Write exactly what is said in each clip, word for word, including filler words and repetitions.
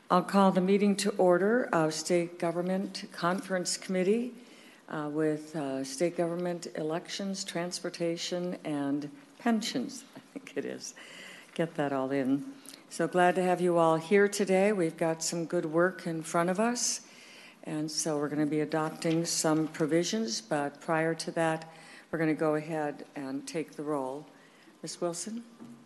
I'll call the meeting to order of State Government Conference Committee uh, with uh, State Government Elections, Transportation, and Pensions, I think it is. Get that all in. So glad to have you all here today. We've got some good work in front of us, and so we're going to be adopting some provisions, but prior to that, we're going to go ahead and take the roll. Miz Wilson?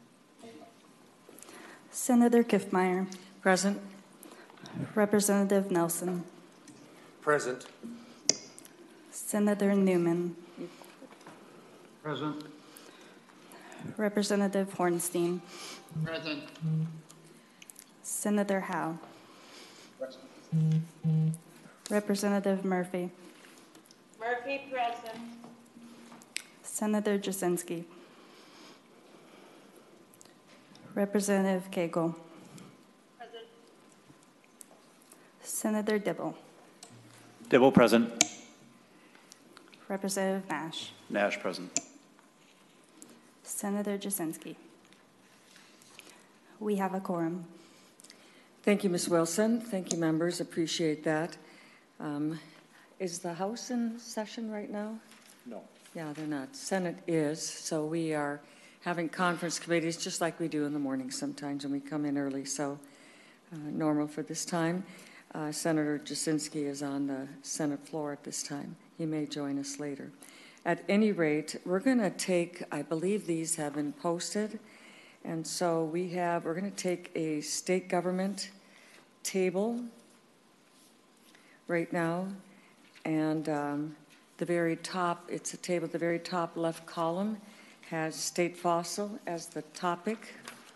Senator Kiffmeyer. Present. Representative Nelson. Present. Senator Newman. Present. Representative Hornstein. Present. Senator Howe. Present. Representative Murphy. Murphy, present. Senator Jasinski. Representative Cagle. Present. Senator Dibble. Dibble, present. Representative Nash. Nash, present. Senator Jasinski. We have a quorum. Thank you, Miz Wilson. Thank you, members. Appreciate that. Um, is the House in session right now? No. Yeah, they're not. Senate is. So we are having conference committees just like we do in the morning sometimes when we come in early. So uh, normal for this time. Uh, Senator Jasinski is on the Senate floor at this time. He may join us later. At any rate, we're going to take, I believe these have been posted, and so we have, we're going to take a state government table right now, and um, the very top, it's a table, the very top left column has state fossil as the topic.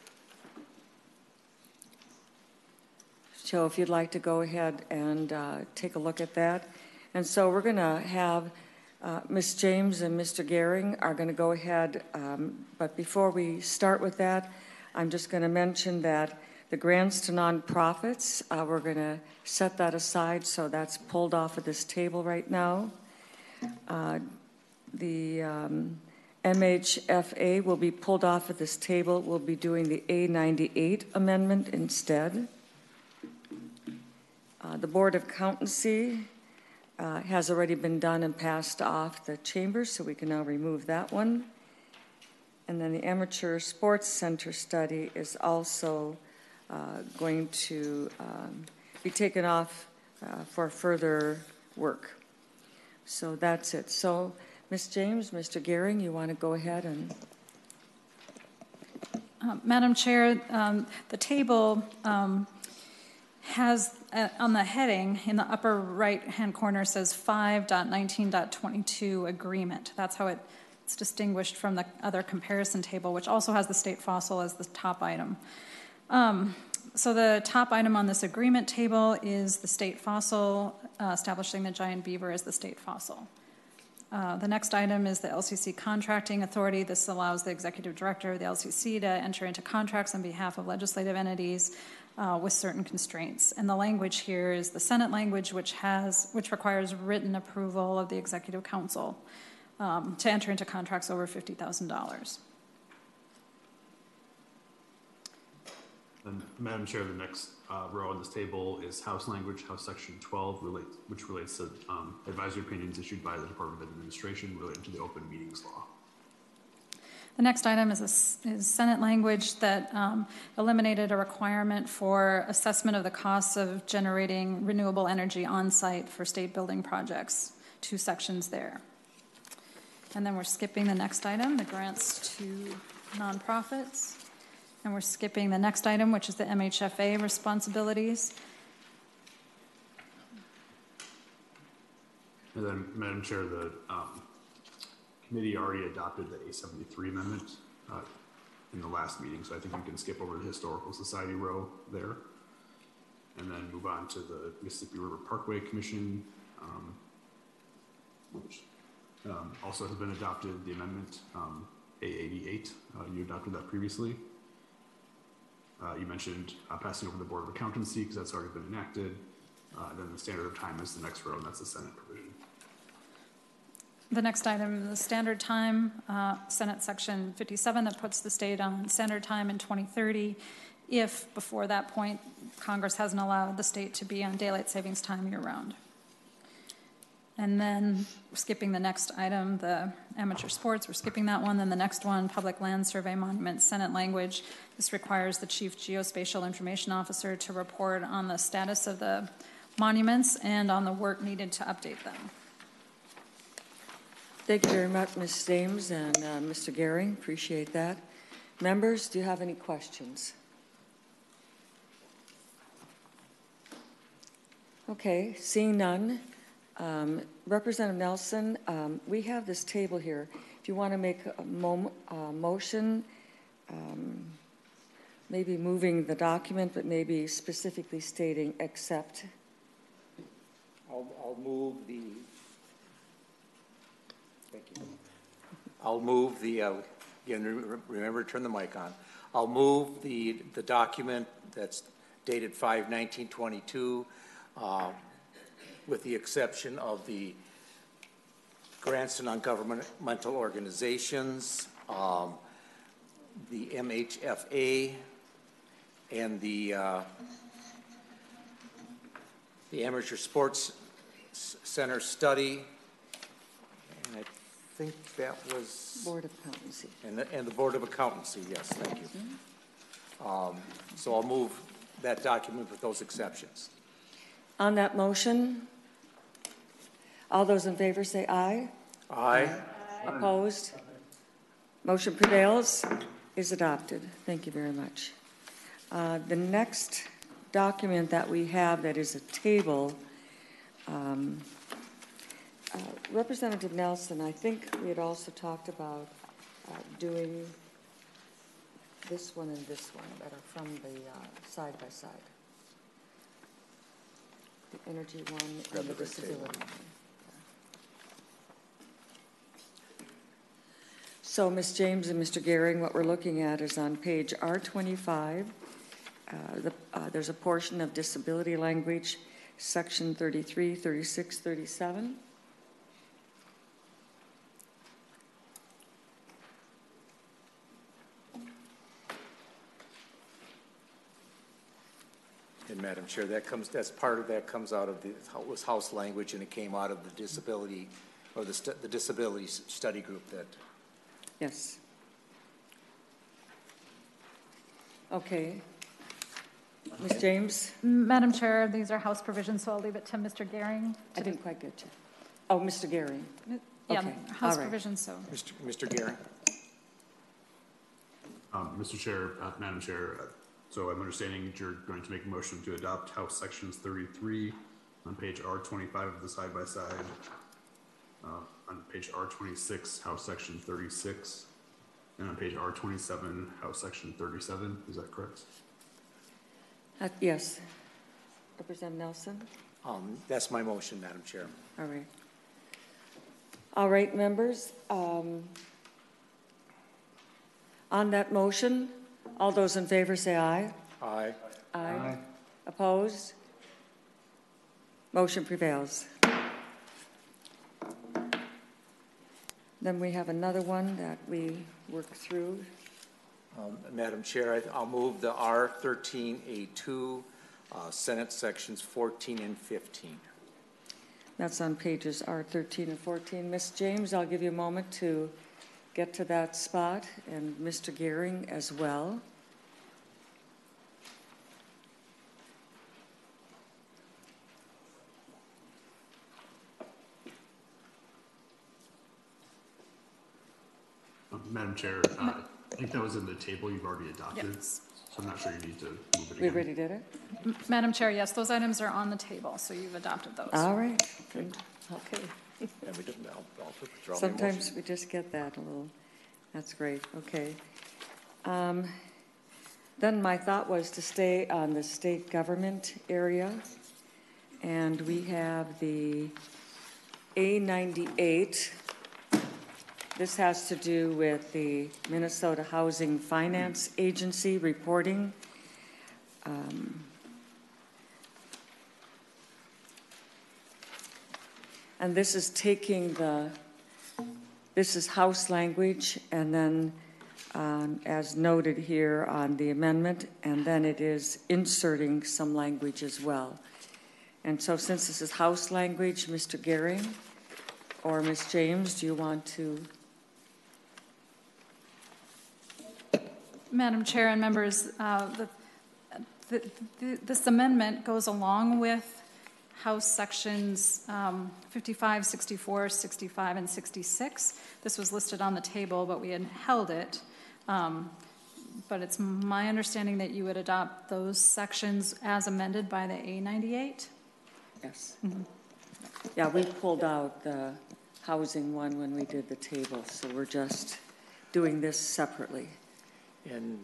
So if you'd like to go ahead and uh, take a look at that. And so we're going to have uh, Miz James and Mister Gehring are going to go ahead. Um, but before we start with that, I'm just going to mention that the grants to nonprofits, uh, we're going to set that aside. So that's pulled off of this table right now. Uh, the um, M H F A will be pulled off of this table. We'll be doing the A ninety-eight amendment instead. Uh, the Board of Accountancy uh, has already been done and passed off the chambers, so we can now remove that one. And then the Amateur Sports Center study is also uh, going to um, be taken off uh, for further work. So that's it. So, Miz James, Mister Gehring, you want to go ahead and... Uh, Madam Chair, um, the table um, has uh, on the heading in the upper right-hand corner says five point nineteen point twenty-two agreement. That's how it, it's distinguished from the other comparison table, which also has the state fossil as the top item. Um, so the top item on this agreement table is the state fossil, uh, establishing the giant beaver as the state fossil. Uh, the next item is the L C C Contracting Authority. This allows the executive director of the L C C to enter into contracts on behalf of legislative entities uh, with certain constraints. And the language here is the Senate language, which has which requires written approval of the Executive Council um, to enter into contracts over fifty thousand dollars. And Madam Chair, the next uh, row on this table is House language, House Section twelve, relate, which relates to um, advisory opinions issued by the Department of Administration related to the open meetings law. The next item is, a, is Senate language that um, eliminated a requirement for assessment of the costs of generating renewable energy on site for state building projects. Two sections there. And then we're skipping the next item, the grants to nonprofits. And we're skipping the next item, which is the M H F A responsibilities. And then, Madam Chair, the um, committee already adopted the A seventy-three amendment uh, in the last meeting, so I think we can skip over the Historical Society row there, and then move on to the Mississippi River Parkway Commission, um, which um, also has been adopted, the amendment um, A eighty-eight. Uh, you adopted that previously. Uh, you mentioned uh, passing over the Board of Accountancy because that's already been enacted. Uh, then the standard of time is the next row, and that's the Senate provision. The next item, the standard time, uh, Senate Section fifty-seven, that puts the state on standard time in twenty thirty. If before that point Congress hasn't allowed the state to be on daylight savings time year-round. And then skipping the next item, the amateur sports, we're skipping that one. Then the next one, public land survey monument, Senate language. This requires the chief geospatial information officer to report on the status of the monuments and on the work needed to update them. Thank you very much, Miz James and uh, Mister Gehring. Appreciate that. Members, do you have any questions? Okay, seeing none. Um, Representative Nelson, um, we have this table here. If you want to make a mo uh, motion, um, maybe moving the document, but maybe specifically stating accept. I'll, I'll move the, thank you. I'll move the, uh, again, re remember to turn the mic on. I'll move the, the document that's dated five nineteen twenty-two, uh, with the exception of the grants to non-governmental organizations, um, the M H F A, and the uh, the Amateur Sports Center study, and I think that was Board of Accountancy. and the, and the Board of Accountancy. Yes, thank you. Um, so I'll move that document with those exceptions. On that motion, all those in favor say aye. Aye. Aye. Opposed? Motion prevails, is adopted. Thank you very much. Uh, the next document that we have that is a table, um, uh, Representative Nelson, I think we had also talked about uh, doing this one and this one that are from the uh, side by side. The energy one and the disability one. So, Miz James and Mister Gehring, what we're looking at is on page R twenty-five. Uh, the, uh, there's a portion of disability language, section thirty-three, thirty-six, thirty-seven. And Madam Chair, that comes, that's part of that comes out of the, was House language, and it came out of the disability, or the, stu the disability study group that. Yes. Okay. Miz James? Madam Chair, these are House provisions, so I'll leave it to Mister Gehring. I didn't quite get you. Oh, Mister Gehring. Yeah, Okay, House all right. provisions, so. Mister Mister Gehring. Um, Mister Chair, uh, Madam Chair, uh, so I'm understanding you're going to make a motion to adopt House Sections thirty-three on page R twenty-five of the side-by-side. Uh, on page R twenty-six, House Section thirty-six, and on page R twenty-seven, House Section thirty-seven. Is that correct? Uh, yes. Representative Nelson? Um, that's my motion, Madam Chair. All right. All right, members. Um, on that motion, all those in favor say aye. Aye. Aye. Aye. Opposed? Motion prevails. Then we have another one that we work through. Um, Madam Chair, I, I'll move the R thirteen A two, uh, Senate sections fourteen and fifteen. That's on pages R thirteen and fourteen. Miz James, I'll give you a moment to get to that spot, and Mister Gehring as well. Uh, Madam Chair, uh, I think that was in the table you've already adopted, Yes. so I'm not sure you need to move it We again. already did it? M- Madam Chair, yes, those items are on the table, so you've adopted those. All right. Good. Okay. And we didn't, I'll, I'll withdraw my Sometimes motion. we just get that a little. That's great. Okay. Um, then my thought was to stay on the state government area. And we have the A ninety-eight. This has to do with the Minnesota Housing Finance Agency reporting. Um, and this is taking the, this is House language, and then um, as noted here on the amendment, and then it is inserting some language as well. And so since this is House language, Mister Gehring or Miz James, do you want to? Madam Chair and members, uh, the, the, the, this amendment goes along with House Sections um, fifty-five, sixty-four, sixty-five, and sixty-six. This was listed on the table, but we had held it. Um, but it's my understanding that you would adopt those sections as amended by the A ninety-eight? Yes. Mm-hmm. Yeah, we pulled out the housing one when we did the table, so we're just doing this separately. And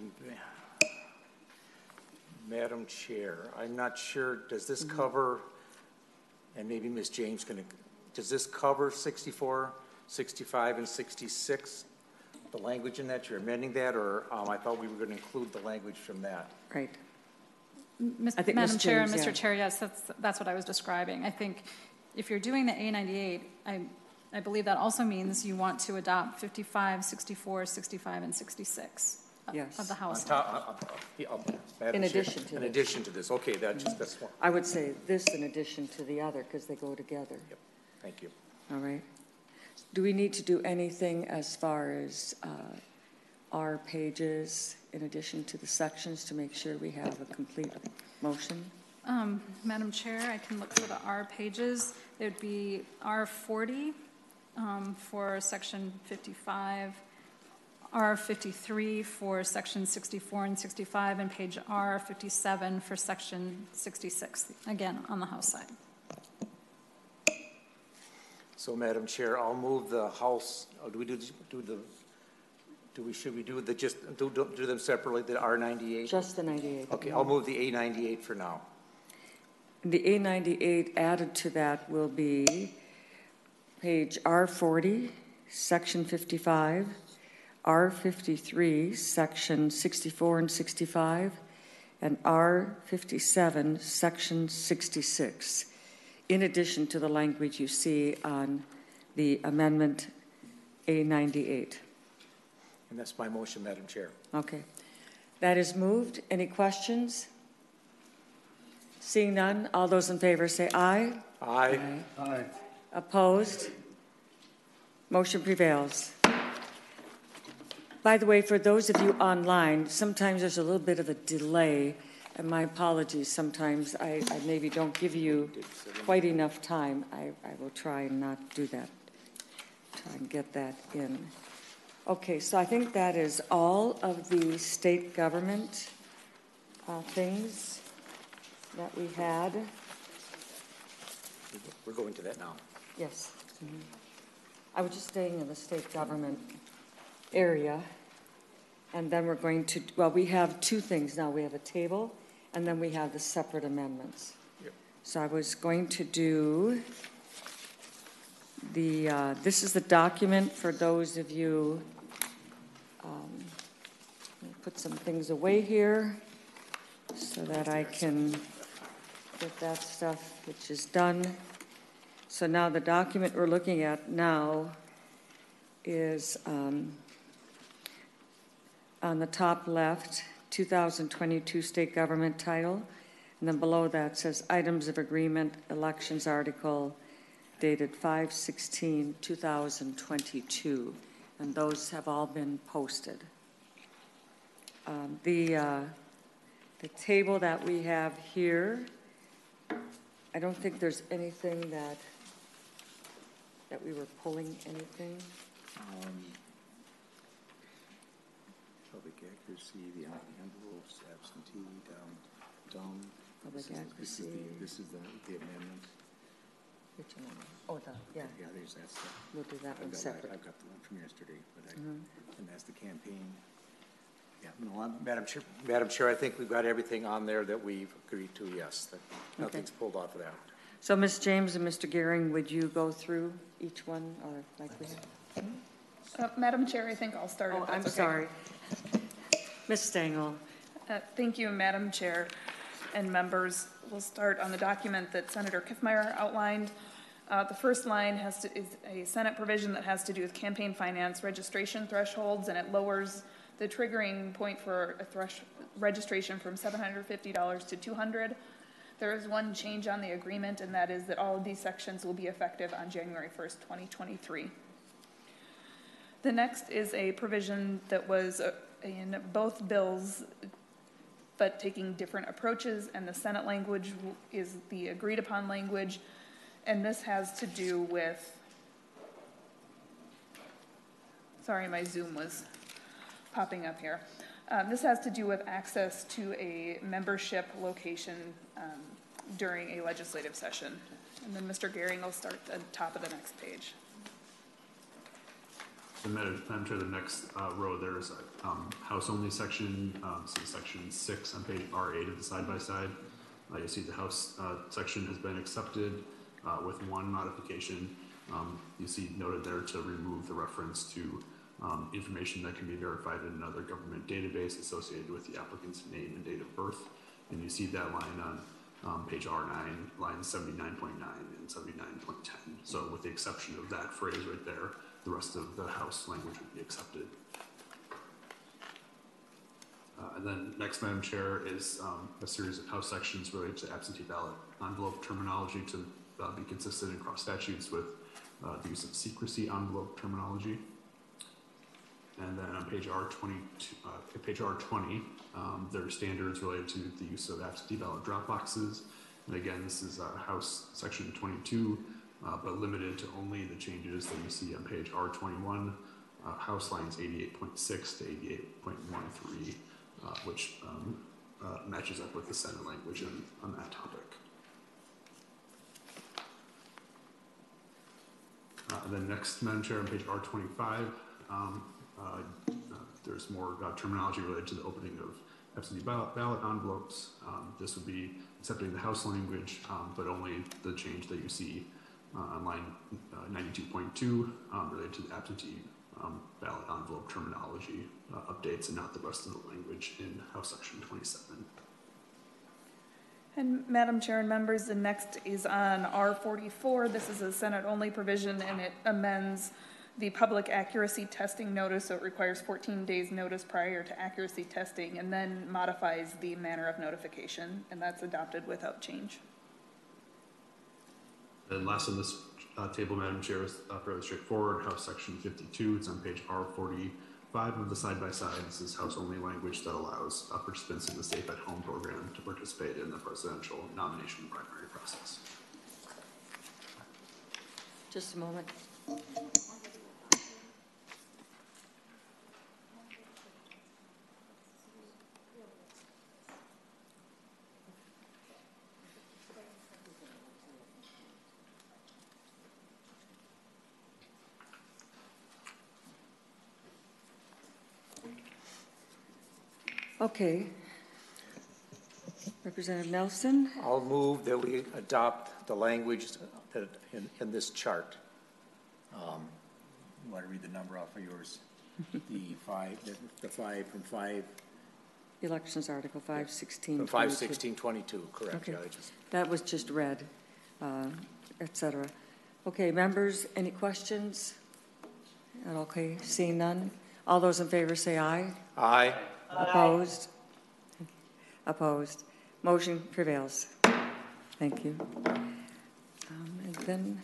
Madam Chair, I'm not sure, does this mm-hmm. cover, and maybe Miz James can, does this cover sixty-four, sixty-five, and sixty-six? The language in that, you're amending that, or um, I thought we were going to include the language from that? Right. Miz I think Madam Miz Chair James, and Mister yeah. Chair, yes, that's, that's what I was describing. I think if you're doing the A ninety-eight, I, I believe that also means you want to adopt fifty-five, sixty-four, sixty-five, and sixty-six Yes. of the House. On top, uh, uh, yeah, uh, Madam In Chair, addition to In this. addition to this, okay, that just, that's one. I would say this in addition to the other because they go together. Yep, thank you. All right. Do we need to do anything as far as uh, our pages in addition to the sections to make sure we have a complete motion? Um, Madam Chair, I can look for the R pages. It would be R forty um, for section fifty-five, R fifty-three for section sixty-four and sixty-five, and page R fifty-seven for section sixty-six, again, on the House side. So, Madam Chair, I'll move the House, oh, do we do, do the, do we, should we do the, just, do, do, do them separately, the R ninety-eight? Just the ninety-eight. Okay, I'll move the A ninety-eight for now. The A ninety-eight added to that will be page R forty, section fifty-five, R fifty-three, section sixty-four and sixty-five, and R fifty-seven, section sixty-six, in addition to the language you see on the amendment A ninety-eight. And that's my motion, Madam Chair. Okay. That is moved. Any questions? Seeing none, all those in favor say aye. Aye. Aye. Aye. Opposed? Motion prevails. By the way, for those of you online, sometimes there's a little bit of a delay, and my apologies. Sometimes I, I maybe don't give you quite enough time. I, I will try and not do that. Try and get that in. Okay, so I think that is all of the state government uh, things that we had. We're going to that now. Yes. Mm-hmm. I was just staying in the state government area. And then we're going to, well, we have two things now. We have a table, and then we have the separate amendments. Yep. So I was going to do the, uh, this is the document for those of you, um, let me put some things away here so that I can get that stuff, which is done. So now the document we're looking at now is um, on the top left, two thousand twenty-two state government title, and then below that says items of agreement, elections article dated five sixteen two thousand twenty-two, and those have all been posted. Um, the, uh, the table that we have here, I don't think there's anything that that we were pulling anything. Um, public accuracy, the envelopes, absentee, down, down. Public This is- accuracy. This is the, this is the, the amendment. Which amendment? Oh, the, yeah, Yeah, there's that stuff. we'll do that I've one got, separate. I've got the one from yesterday, but I, Mhm. and that's the campaign. yeah, no, I'm, Madam Chair, Madam Chair, I think we've got everything on there that we've agreed to, yes. That nothing's pulled off of that. So Miz James and Mister Gehring, would you go through each one, or like we have? Uh, Madam Chair, I think I'll start. Oh, if I'm that's okay. sorry. Miz Stengel. Uh, Thank you, Madam Chair and members. We'll start on the document that Senator Kiffmeyer outlined. Uh, The first line has to, is a Senate provision that has to do with campaign finance registration thresholds, and it lowers the triggering point for a thresh registration from seven hundred fifty dollars to two hundred dollars. There is one change on the agreement, and that is that all of these sections will be effective on January first, twenty twenty-three. The next is a provision that was uh, in both bills, but taking different approaches, and the Senate language is the agreed upon language, and this has to do with, sorry, my Zoom was popping up here. Um, this has to do with access to a membership location um, during a legislative session. And then Mister Gehring will start at the top of the next page. The Madam Madam Chair, the next uh, row there is a um, House-only section, um, so section six on page R eight of the side-by-side. Uh, you'll see the House uh, section has been accepted uh, with one modification. Um, you see noted there to remove the reference to um, information that can be verified in another government database associated with the applicant's name and date of birth. And you see that line on um, page R nine, lines seventy-nine point nine and seventy-nine point ten. So with the exception of that phrase right there, the rest of the House language would be accepted. Uh, and then next, Madam Chair, is um, a series of House sections related to absentee ballot envelope terminology to uh, be consistent across statutes with uh, the use of secrecy envelope terminology. And then on page R twenty-two, uh, page R twenty, um, there are standards related to the use of absentee ballot drop boxes. And again, this is uh, House section twenty-two, uh, but limited to only the changes that you see on page R twenty-one, uh, House lines eighty-eight point six to eighty-eight point one three, uh, which um, uh, matches up with the Senate language on, on that topic. Uh, and then next, Madam Chair, on page R twenty-five, um, uh, uh, there's more uh, terminology related to the opening of absentee ballot, ballot envelopes. Um, this would be accepting the House language, um, but only the change that you see uh, on line uh, ninety-two point two um, related to the absentee um, ballot envelope terminology uh, updates, and not the rest of the language in House section twenty-seven. And Madam Chair and members, the next is on R forty-four. This is a Senate-only provision, and it amends the public accuracy testing notice, so it requires fourteen days notice prior to accuracy testing, and then modifies the manner of notification, and that's adopted without change. And last on this uh, table, Madam Chair, is uh, fairly straightforward. House section fifty-two, it's on page R forty-five of the side-by-side. This is House-only language that allows uh, participants in the Safe at Home program to participate in the presidential nomination primary process. Just a moment. Okay. Representative Nelson? I'll move that we adopt the language that in, in this chart. Um, you want to read the number off of yours? The five, the, the five from five. Elections Article five sixteen. From five sixteen twenty-two, correct. Okay. Yeah, I just, That was just read, uh, et cetera. Okay, members, any questions? Okay, seeing none. All those in favor say aye. aye. Opposed? Opposed. Motion prevails. Thank you. Um, and then,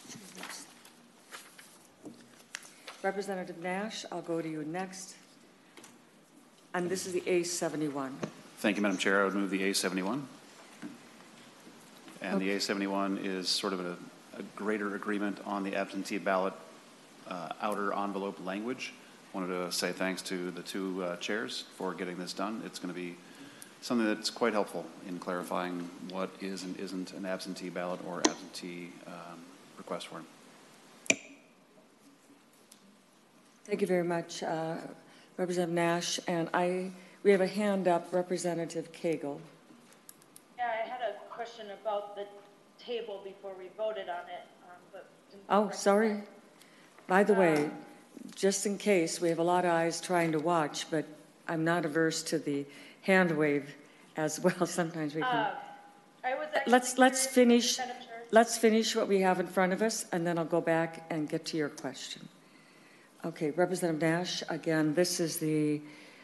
Representative Nash, I'll go to you next. And this is the A seventy-one. Thank you, Madam Chair. I would move the A seventy-one. And the A seventy-one is sort of a, a greater agreement on the absentee ballot uh, outer envelope language. I wanted to say thanks to the two uh, chairs for getting this done. It's going to be something that's quite helpful in clarifying what is and isn't an absentee ballot or absentee um, request form. Thank you very much, uh, Representative Nash. And I, we have a hand up, Representative Cagle. Yeah, I had a question about the table before we voted on it, um, but. didn't Oh, recognize- sorry. By the way, just in case, we have a lot of eyes trying to watch, but I'm not averse to the hand wave as well. Sometimes we can. Uh, I was actually. Let's, let's curious, finish, Madam Chair. let's finish what we have in front of us, and then I'll go back and get to your question. Okay, Representative Nash, again, this is the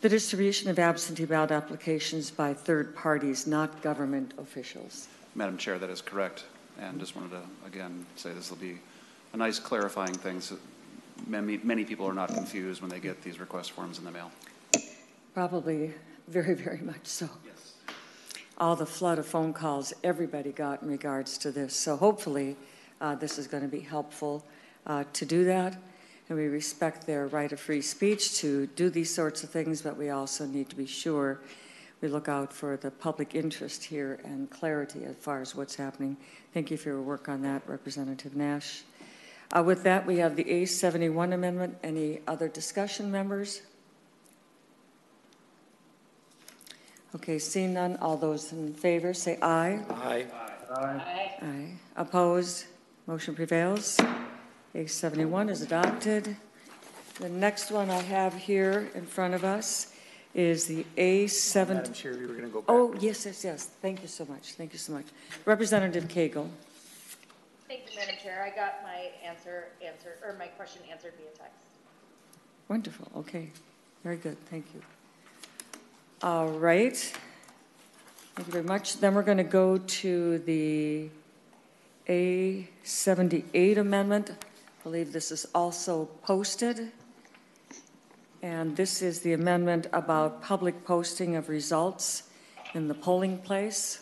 the distribution of absentee ballot applications by third parties, not government officials. Madam Chair, that is correct. And just wanted to, again, say this will be a nice clarifying thing so many, many people are not confused when they get these request forms in the mail. Probably very, very much so. Yes. All the flood of phone calls everybody got in regards to this. So hopefully uh, this is going to be helpful uh, to do that. And we respect their right of free speech to do these sorts of things, but we also need to be sure we look out for the public interest here and clarity as far as what's happening. Thank you for your work on that, Representative Nash. Uh, with that, we have the A seventy-one amendment. Any other discussion, members? Okay, seeing none, all those in favor say aye. Aye. Aye. Aye. Opposed? Motion prevails. A seventy-one is adopted. The next one I have here in front of us is the A seven. Madam Chair, we were going to go back. Oh, yes, yes, yes. Thank you so much. Thank you so much. Representative Cagle. Thank you, Madam Chair. I got my answer answered, or my question answered via text. Wonderful. Okay. Very good. Thank you. All right. Thank you very much. Then we're going to go to the A seventy-eight amendment. I believe this is also posted. And this is the amendment about public posting of results in the polling place.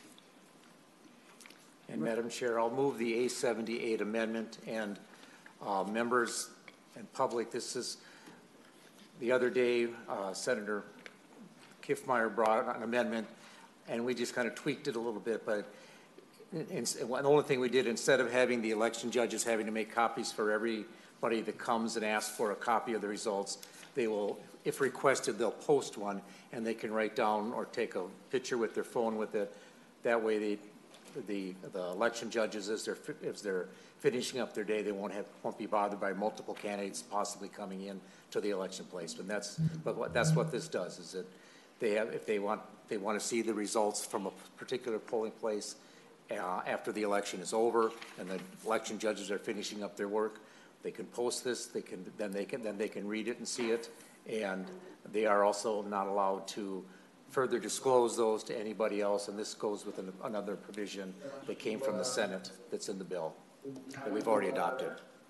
And Madam Chair, I'll move the A seventy-eight amendment, and uh, members and public, this is, the other day, uh, Senator Kiffmeyer brought an amendment, and we just kind of tweaked it a little bit, but in, in, the only thing we did, instead of having the election judges having to make copies for everybody that comes and asks for a copy of the results, they will, if requested, they'll post one, and they can write down or take a picture with their phone with it. That way, they, the the election judges, as they're as they're finishing up their day, they won't have won't be bothered by multiple candidates possibly coming in to the election place. And that's but what that's what this does is that they have if they want they want to see the results from a particular polling place uh, after the election is over and the election judges are finishing up their work. They can post this. They can then they can then they can read it and see it, and they are also not allowed to further disclose those to anybody else. And this goes with an, another provision that came from the Senate that's in the bill that we've already adopted.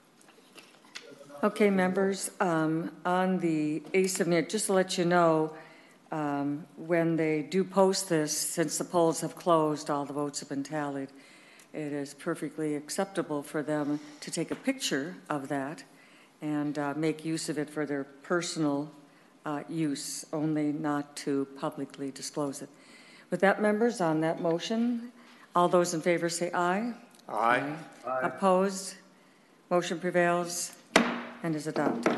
Okay, members, um, on the A seventy-eight, just to let you know, um, when they do post this, since the polls have closed, all the votes have been tallied, it is perfectly acceptable for them to take a picture of that and uh, make use of it for their personal uh, use, only not to publicly disclose it. With that, members, on that motion, all those in favor say aye. Aye. Aye. Aye. Opposed? Motion prevails and is adopted.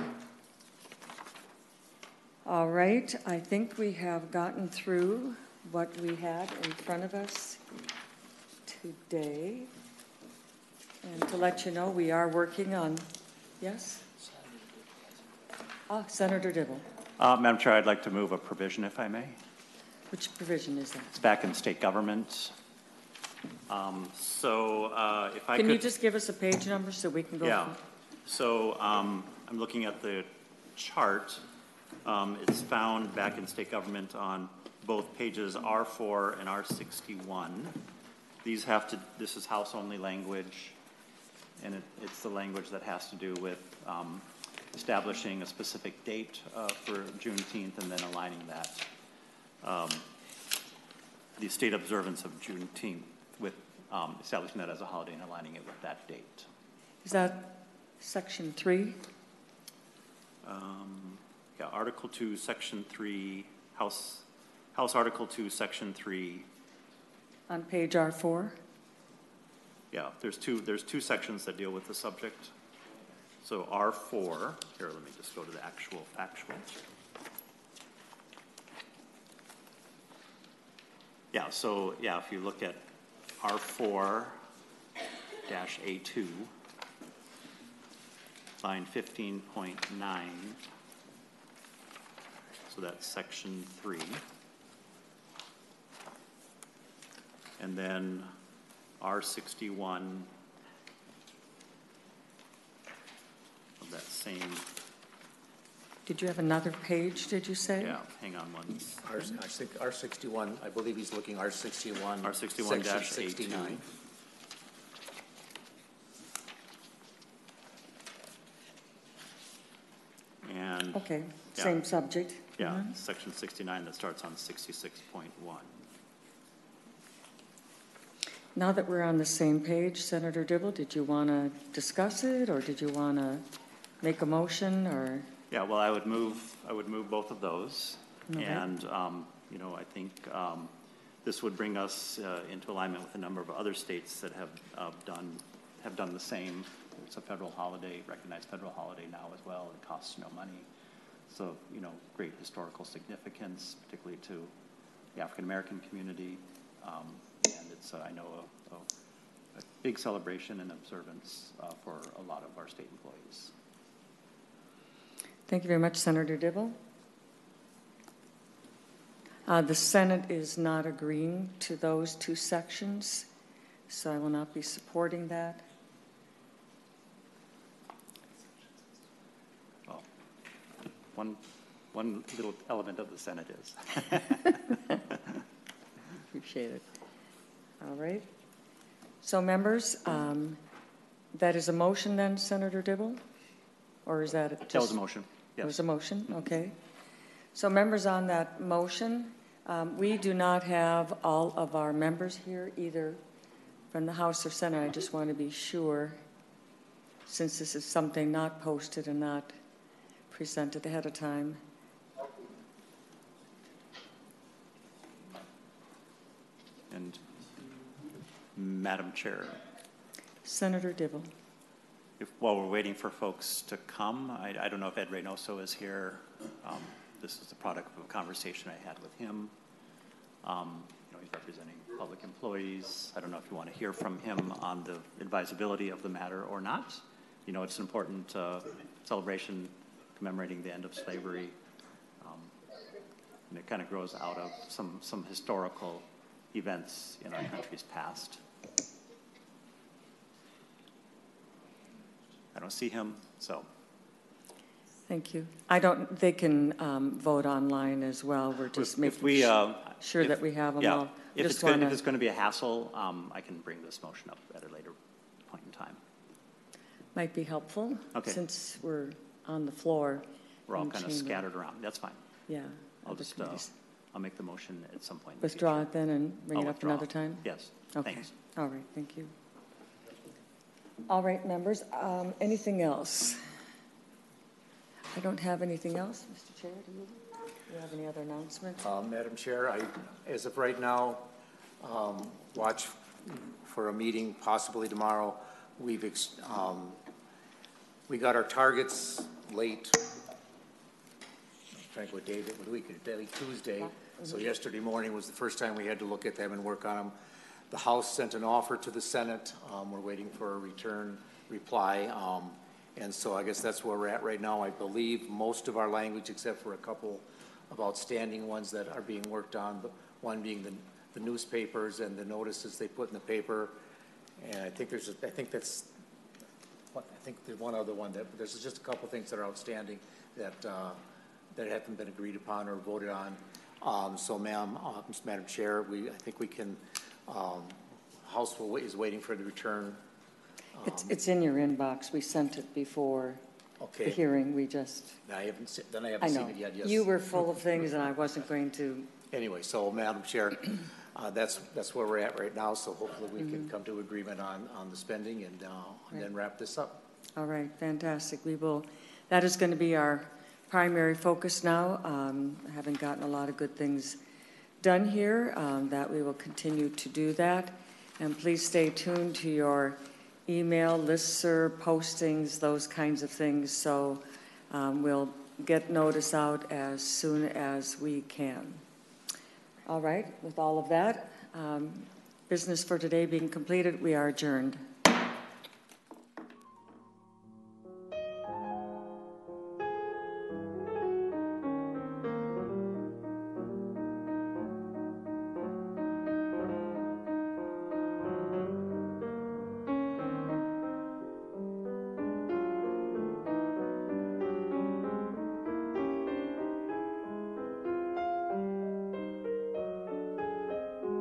All right, I think we have gotten through what we had in front of us today. And to let you know, we are working on, yes? Ah, Senator Dibble. Uh, Madam Chair, I'd like to move a provision, if I may. Which provision is that? It's back in state government. Um, so uh, if I Can could... you just give us a page number so we can go Yeah. through? So um, I'm looking at the chart. Um, it's found back in state government on both pages R four and R sixty-one. These have to, this is house-only language, and it, it's the language that has to do with um, establishing a specific date uh, for Juneteenth and then aligning that, um, the state observance of Juneteenth with um, establishing that as a holiday and aligning it with that date. Is that section three? Um, yeah, Article two, Section three, House, House Article two, Section three. On page R four? Yeah, there's two, there's two sections that deal with the subject. So R four, here, let me just go to the actual, actual. Yeah, so, yeah, if you look at R four dash A two, line fifteen point nine, so that's section three. And then R sixty-one of that same Did you have another page, did you say? Yeah, hang on one. R, I think R sixty-one, I believe he's looking R sixty-one. R sixty-one section dash A two. sixty-nine. And, Okay, Yeah. same subject. yeah, Mhm. section sixty-nine that starts on sixty-six point one. Now that we're on the same page, Senator Dibble, did you want to discuss it, or did you want to make a motion, or? Yeah, well, I would move, I would move both of those. Okay. And, um, you know, I think um, this would bring us uh, into alignment with a number of other states that have uh, done, have done the same. It's a federal holiday, recognized federal holiday now as well. It costs no money. So, you know, great historical significance, particularly to the African-American community. Um, and it's, uh, I know, a, a, a big celebration and observance uh, for a lot of our state employees. Thank you very much, Senator Dibble. Uh, the Senate is not agreeing to those two sections, so I will not be supporting that. Well, one, one little element of the Senate is. Appreciate it. All right. So, members, um, that is a motion then, Senator Dibble? Or is that just? That was a motion, yes. It was a motion, okay. So, members, on that motion, um, we do not have all of our members here, either from the House or Senate. I just want to be sure, since this is something not posted and not presented ahead of time. And Madam Chair, Senator Dibble. if, while we're waiting for folks to come, I, I don't know if Ed Reynoso is here. Um, this is the product of a conversation I had with him. Um, you know, he's representing public employees. I don't know if you want to hear from him on the advisability of the matter or not. You know, it's an important uh, celebration commemorating the end of slavery. Um, and it kind of grows out of some, some historical events in our country's past. I don't see him, so. Thank you. I don't, they can um, vote online as well. We're just If- making if we, uh, sure if- that we have them yeah, all. If Just it's, good, wanna- if it's going to be a hassle, um, I can bring this motion up at a later point in time. Might be helpful. Okay. Since we're on the floor. We're all in kind of chamber. scattered around. That's fine. Yeah. I'll other just, uh, committees. I'll make the motion at some point. in the Withdraw future. it then and bring I'll it up withdraw. another time? Yes, Okay. thanks. All right, thank you. All right, members, um, anything else? I don't have anything else, Mister Chair, do you? Do you have any other announcements? Uh, Madam Chair, I, as of right now, um, watch for a meeting possibly tomorrow. We've, ex um, we got our targets late. I'm trying to what day, what week, day Tuesday. So yesterday morning was the first time we had to look at them and work on them. The House sent an offer to the Senate. Um, we're waiting for a return reply. Um, and so I guess that's where we're at right now. I believe most of our language, except for a couple of outstanding ones that are being worked on, but one being the, the newspapers and the notices they put in the paper. And I think there's, a, I think that's, I think there's one other one that, there's just a couple things that are outstanding that, uh, that haven't been agreed upon or voted on. Um, so ma'am, uh, Madam Chair, we, I think we can, um, House will, is waiting for the return. It's, Um, it's in your inbox. We sent it before the Okay. hearing. We just, I haven't, se- then I I haven't know. seen it yet, yes. You were full of things and I wasn't going to. Anyway, so Madam Chair, uh, that's, that's where we're at right now. So hopefully we can come to agreement on, on the spending and, uh, and then wrap this up. All right, fantastic. We will, that is going to be our primary focus now. Um, having gotten a lot of good things done here, um, that we will continue to do that. And please stay tuned to your email, listserv, postings, those kinds of things. So um, we'll get notice out as soon as we can. All right, with all of that, um, business for today being completed, we are adjourned.